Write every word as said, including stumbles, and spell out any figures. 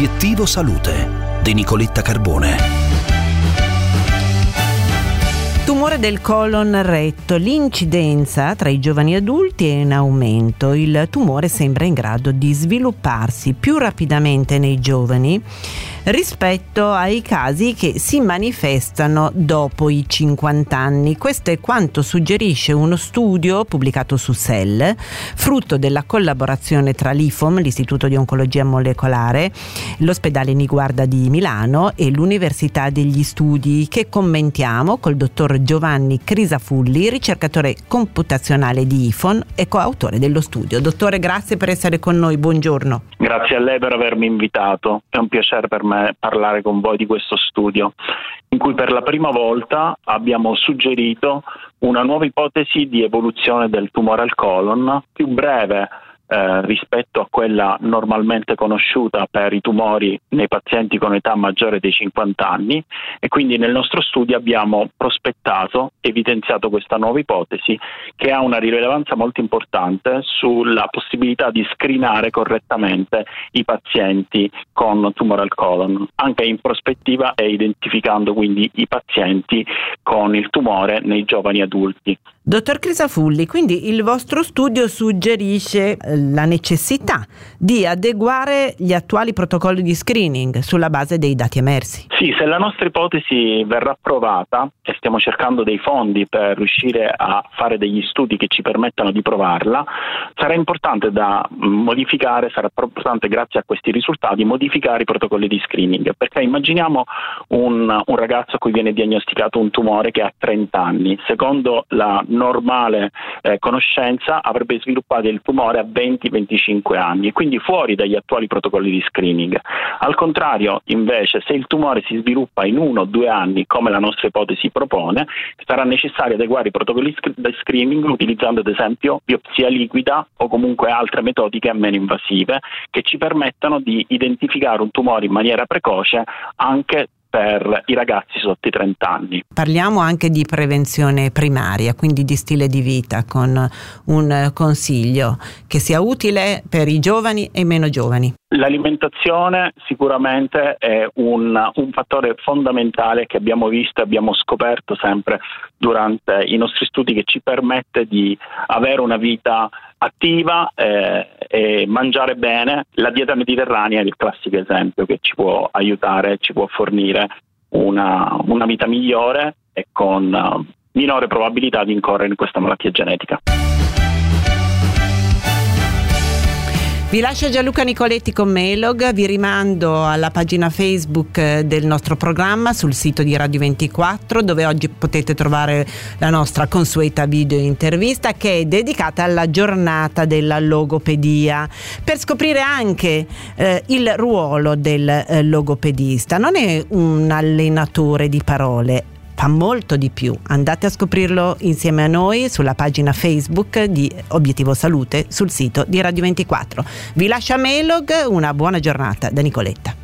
Obiettivo Salute di Nicoletta Carbone. Tumore del colon retto. L'incidenza tra i giovani adulti è in aumento. Il tumore sembra in grado di svilupparsi più rapidamente nei giovani rispetto ai casi che si manifestano dopo i cinquanta anni. Questo è quanto suggerisce uno studio pubblicato su Cell, frutto della collaborazione tra l'I F O M, l'Istituto di Oncologia Molecolare, l'Ospedale Niguarda di Milano e l'Università degli Studi, che commentiamo col dottor Giovanni Crisafulli, ricercatore computazionale di I F O M e coautore dello studio. Dottore, grazie per essere con noi, buongiorno. Grazie a lei per avermi invitato, è un piacere per me parlare con voi di questo studio, in cui per la prima volta abbiamo suggerito una nuova ipotesi di evoluzione del tumore al colon, più breve Eh, rispetto a quella normalmente conosciuta per i tumori nei pazienti con età maggiore dei cinquanta anni, e quindi nel nostro studio abbiamo prospettato, evidenziato questa nuova ipotesi che ha una rilevanza molto importante sulla possibilità di screenare correttamente i pazienti con tumore al colon, anche in prospettiva e identificando quindi i pazienti con il tumore nei giovani adulti. Dottor Crisafulli, quindi il vostro studio suggerisce la necessità di adeguare gli attuali protocolli di screening sulla base dei dati emersi. Sì, se la nostra ipotesi verrà approvata, e stiamo cercando dei fondi per riuscire a fare degli studi che ci permettano di provarla, sarà importante da modificare, sarà importante grazie a questi risultati modificare i protocolli di screening, perché immaginiamo un, un ragazzo a cui viene diagnosticato un tumore che ha trenta anni, secondo la normale eh, conoscenza avrebbe sviluppato il tumore a venti venticinque anni, quindi fuori dagli attuali protocolli di screening. Al contrario, invece, se il tumore si sviluppa in uno o due anni, come la nostra ipotesi propone, sarà necessario adeguare i protocolli di screening utilizzando ad esempio biopsia liquida o comunque altre metodiche meno invasive che ci permettano di identificare un tumore in maniera precoce anche per i ragazzi sotto i trenta anni. Parliamo anche di prevenzione primaria, quindi di stile di vita, con un consiglio che sia utile per i giovani e i meno giovani. L'alimentazione sicuramente è un, un fattore fondamentale che abbiamo visto e abbiamo scoperto sempre durante i nostri studi, che ci permette di avere una vita attiva eh, e mangiare bene. La dieta mediterranea è il classico esempio che ci può aiutare, ci può fornire una, una vita migliore e con uh, minore probabilità di incorrere in questa malattia genetica. Vi lascio Gianluca Nicoletti con Melog, vi rimando alla pagina Facebook del nostro programma sul sito di Radio ventiquattro, dove oggi potete trovare la nostra consueta video intervista che è dedicata alla giornata della logopedia, per scoprire anche eh, il ruolo del eh, logopedista. Non è un allenatore di parole, fa molto di più. Andate a scoprirlo insieme a noi sulla pagina Facebook di Obiettivo Salute, sul sito di Radio ventiquattro. Vi lascio a Melog, una buona giornata da Nicoletta.